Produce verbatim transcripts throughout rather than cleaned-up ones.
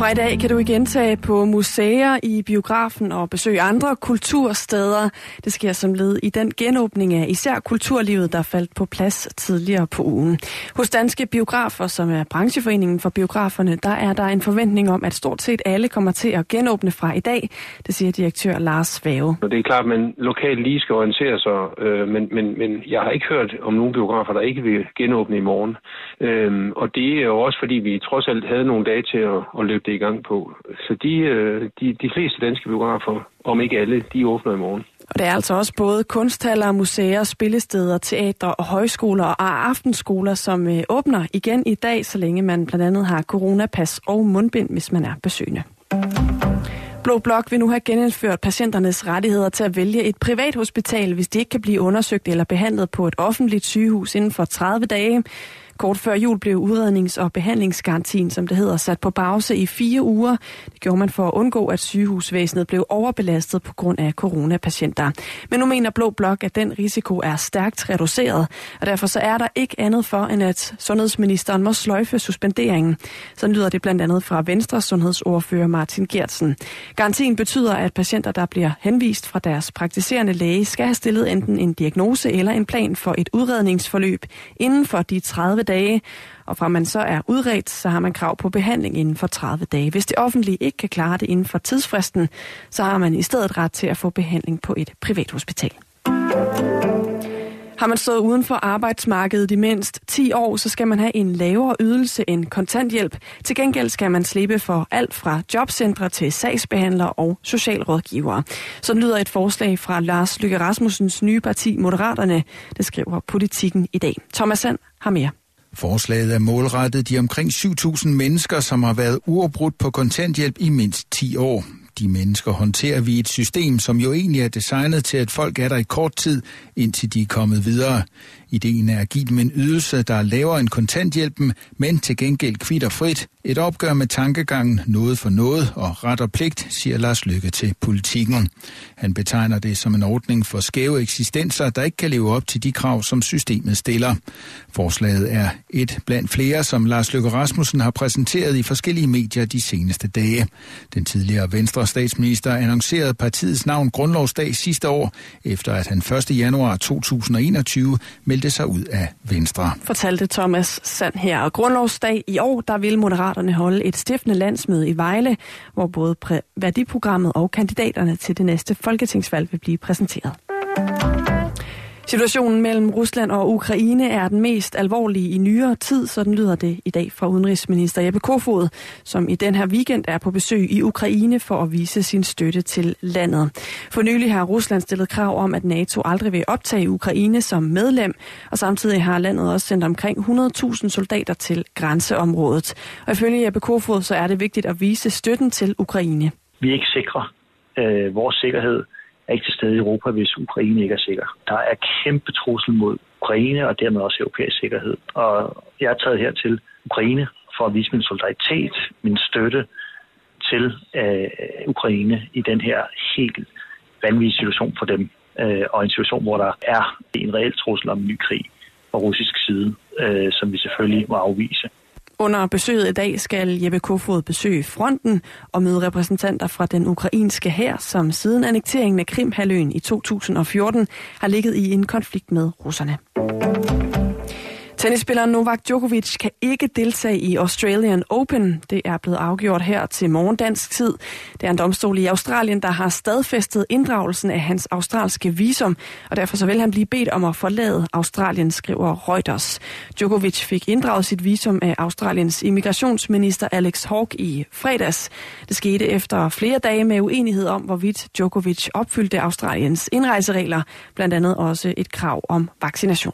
Fra i dag kan du igen tage på museer, i biografen og besøge andre kultursteder. Det sker som led i den genåbning af især kulturlivet, der faldt på plads tidligere på ugen. Hos Danske Biografer, som er brancheforeningen for biograferne, der er der en forventning om, at stort set alle kommer til at genåbne fra i dag. Det siger direktør Lars Svave. Det er klart, at man lokalt lige skal orientere sig, øh, men, men, men jeg har ikke hørt om nogen biografer, der ikke vil genåbne i morgen. Øhm, og det er jo også, fordi vi trods alt havde nogle dage til at, at løbe det i gang på. Så de, de, de fleste danske biografer, om ikke alle, de åbner i morgen. Og det er altså også både kunsthaller, museer, spillesteder, teatre og højskoler og aftenskoler, som øh, åbner igen i dag, så længe man blandt andet har coronapas og mundbind, hvis man er besøgende. Blå Blok vil nu have genindført patienternes rettigheder til at vælge et privat hospital, hvis de ikke kan blive undersøgt eller behandlet på et offentligt sygehus inden for tredive dage. Kort før jul blev udrednings- og behandlingsgarantien, som det hedder, sat på pause i fire uger. Det gjorde man for at undgå, at sygehusvæsenet blev overbelastet på grund af coronapatienter. Men nu mener Blå Blok, at den risiko er stærkt reduceret, og derfor så er der ikke andet for, end at sundhedsministeren må sløjfe suspenderingen. Sådan lyder det blandt andet fra Venstres sundhedsordfører Martin Geertsen. Garantien betyder, at patienter, der bliver henvist fra deres praktiserende læge, skal have stillet enten en diagnose eller en plan for et udredningsforløb inden for de tredive dage, og fra man så er udredt, så har man krav på behandling inden for tredive dage. Hvis det offentlige ikke kan klare det inden for tidsfristen, så har man i stedet ret til at få behandling på et privat hospital. Har man stået uden for arbejdsmarkedet i mindst ti år, så skal man have en lavere ydelse end kontanthjælp. Til gengæld skal man slippe for alt fra jobcentre til sagsbehandlere og socialrådgivere. Sådan lyder et forslag fra Lars Løkke Rasmussens nye parti Moderaterne. Det skriver Politikken i dag. Thomas Sand har mere. Forslaget er målrettet de omkring syv tusind mennesker, som har været uafbrudt på kontanthjælp i mindst ti år. De mennesker håndterer vi et system, som jo egentlig er designet til, at folk er der i kort tid, indtil de er kommet videre. Ideen er at give dem en ydelse, der er lavere end kontanthjælpen, men til gengæld kvitterfrit. Et opgør med tankegangen noget for noget og ret og pligt, siger Lars Løkke til Politikken. Han betegner det som en ordning for skæve eksistenser, der ikke kan leve op til de krav, som systemet stiller. Forslaget er et blandt flere, som Lars Løkke Rasmussen har præsenteret i forskellige medier de seneste dage. Den tidligere Venstre statsminister annoncerede partiets navn grundlovsdag sidste år, efter at han første januar to tusind og enogtyve meldte sig ud af Venstre. Fortalte Thomas Sand her. Og grundlovsdag i år, der vil Moderaterne holde et stiftende landsmøde i Vejle, hvor både præ- værdiprogrammet og kandidaterne til det næste folketingsvalg vil blive præsenteret. Situationen mellem Rusland og Ukraine er den mest alvorlige i nyere tid, sådan lyder det i dag fra udenrigsminister Jeppe Kofod, som i den her weekend er på besøg i Ukraine for at vise sin støtte til landet. For nylig har Rusland stillet krav om, at NATO aldrig vil optage Ukraine som medlem, og samtidig har landet også sendt omkring hundrede tusind soldater til grænseområdet. Og ifølge Jeppe Kofod, så er det vigtigt at vise støtten til Ukraine. Vi er ikke sikre. Øh, vores sikkerhed er ikke til stede i Europa, hvis Ukraine ikke er sikker. Der er kæmpe trussel mod Ukraine og dermed også europæisk sikkerhed. Og jeg er taget her til Ukraine for at vise min solidaritet, min støtte til øh, Ukraine i den her helt vanvittige situation for dem. Øh, og en situation, hvor der er en reel trussel om en ny krig fra russisk side, øh, som vi selvfølgelig må afvise. Under besøget i dag skal Jeppe Kofod besøge fronten og møde repræsentanter fra den ukrainske hær, som siden annekteringen af Krimhalvøen i to tusind og fjorten har ligget i en konflikt med russerne. Tennisspilleren Novak Djokovic kan ikke deltage i Australian Open. Det er blevet afgjort her til morgen dansk tid. Det er en domstol i Australien, der har stadfæstet inddragelsen af hans australske visum, og derfor så vil han blive bedt om at forlade Australien, skriver Reuters. Djokovic fik inddraget sit visum af Australiens immigrationsminister Alex Hawke i fredags. Det skete efter flere dage med uenighed om, hvorvidt Djokovic opfyldte Australiens indrejseregler, blandt andet også et krav om vaccination.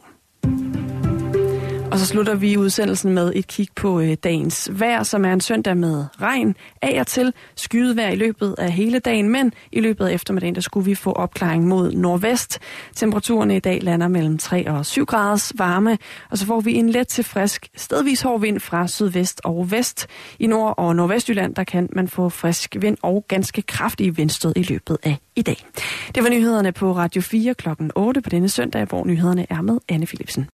Og så slutter vi udsendelsen med et kig på øh, dagens vejr, som er en søndag med regn af og til, skyet vejr i løbet af hele dagen, men i løbet af eftermiddagen, der skulle vi få opklaring mod nordvest. Temperaturerne i dag lander mellem tre og syv graders varme, og så får vi en let til frisk, stedvis hård vind fra sydvest og vest. I Nord- og Nordvestjylland, der kan man få frisk vind og ganske kraftige vindstød i løbet af i dag. Det var nyhederne på Radio fire klokken otte på denne søndag, hvor nyhederne er med Anne Philipsen.